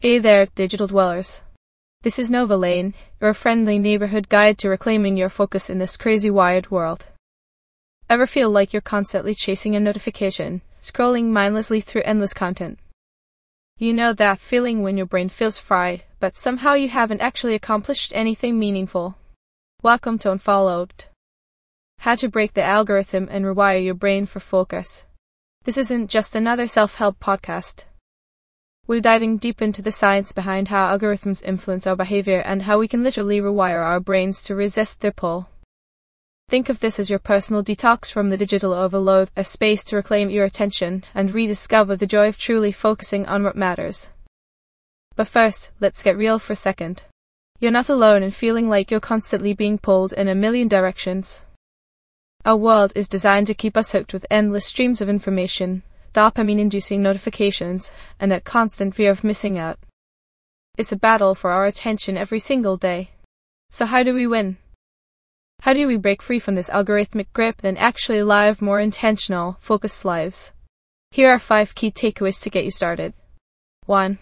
Hey there, digital dwellers. This is Nova Lane, your friendly neighborhood guide to reclaiming your focus in this crazy wired world. Ever feel like you're constantly chasing a notification, scrolling mindlessly through endless content? You know that feeling when your brain feels fried, but somehow you haven't actually accomplished anything meaningful. Welcome to Unfollowed. How to break the algorithm and rewire your brain for focus. This isn't just another self-help podcast. We're diving deep into the science behind how algorithms influence our behavior and how we can literally rewire our brains to resist their pull. Think of this as your personal detox from the digital overload, a space to reclaim your attention and rediscover the joy of truly focusing on what matters. But first, let's get real for a second. You're not alone in feeling like you're constantly being pulled in a million directions. Our world is designed to keep us hooked with endless streams of information, dopamine-inducing notifications, and that constant fear of missing out. It's a battle for our attention every single day. So how do we win? How do we break free from this algorithmic grip and actually live more intentional, focused lives? Here are 5 key takeaways to get you started. 1.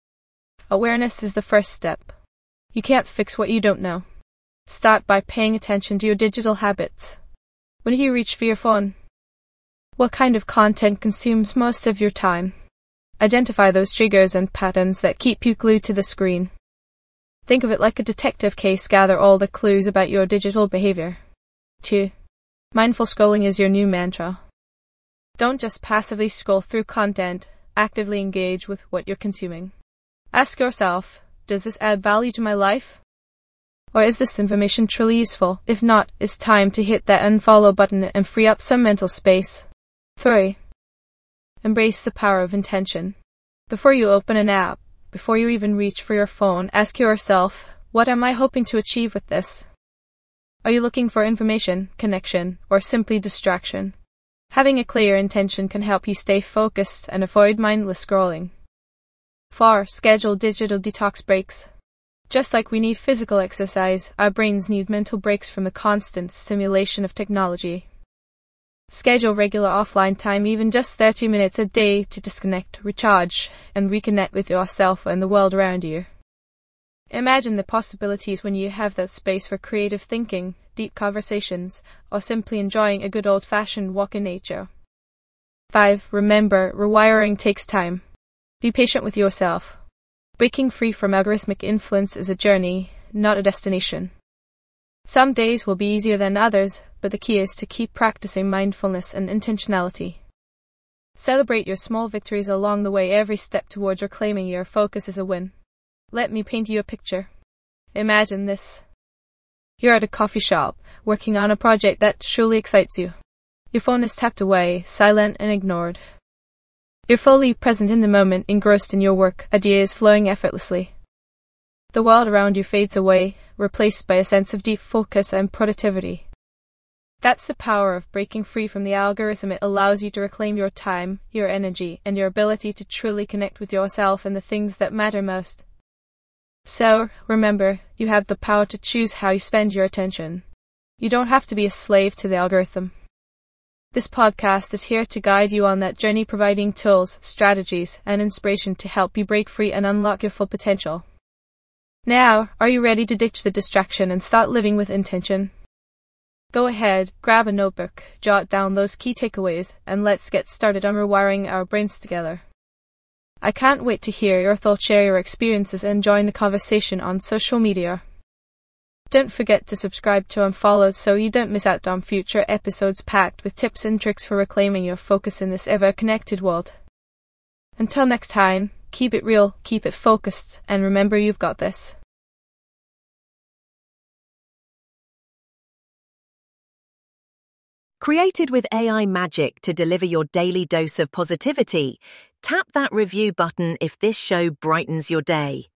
Awareness is the first step. You can't fix what you don't know. Start by paying attention to your digital habits. When do you reach for your phone? What kind of content consumes most of your time? Identify those triggers and patterns that keep you glued to the screen. Think of it like a detective case. Gather all the clues about your digital behavior. 2. Mindful scrolling is your new mantra. Don't just passively scroll through content, actively engage with what you're consuming. Ask yourself, does this add value to my life? Or is this information truly useful? If not, it's time to hit that unfollow button and free up some mental space. 3. Embrace the power of intention. Before you open an app, before you even reach for your phone, ask yourself, what am I hoping to achieve with this? Are you looking for information, connection, or simply distraction? Having a clear intention can help you stay focused and avoid mindless scrolling. 4. Schedule digital detox breaks. Just like we need physical exercise, our brains need mental breaks from the constant stimulation of technology. Schedule regular offline time, even just 30 minutes a day, to disconnect, recharge, and reconnect with yourself and the world around you. Imagine the possibilities when you have that space for creative thinking, deep conversations, or simply enjoying a good old-fashioned walk in nature. 5. Remember, rewiring takes time. Be patient with yourself. Breaking free from algorithmic influence is a journey, not a destination. Some days will be easier than others, but the key is to keep practicing mindfulness and intentionality. Celebrate your small victories along the way. Every step towards reclaiming your focus is a win. Let me paint you a picture. Imagine this. You're at a coffee shop, working on a project that truly excites you. Your phone is tucked away, silent and ignored. You're fully present in the moment, engrossed in your work, ideas flowing effortlessly. The world around you fades away, replaced by a sense of deep focus and productivity. That's the power of breaking free from the algorithm. It allows you to reclaim your time, your energy, and your ability to truly connect with yourself and the things that matter most. So, remember, you have the power to choose how you spend your attention. You don't have to be a slave to the algorithm. This podcast is here to guide you on that journey, providing tools, strategies, and inspiration to help you break free and unlock your full potential. Now, are you ready to ditch the distraction and start living with intention? Go ahead, grab a notebook, jot down those key takeaways, and let's get started on rewiring our brains together. I can't wait to hear your thoughts, share your experiences, and join the conversation on social media. Don't forget to subscribe to Unfollowed so you don't miss out on future episodes packed with tips and tricks for reclaiming your focus in this ever-connected world. Until next time, keep it real, keep it focused, and remember, you've got this. Created with AI magic to deliver your daily dose of positivity, tap that review button if this show brightens your day.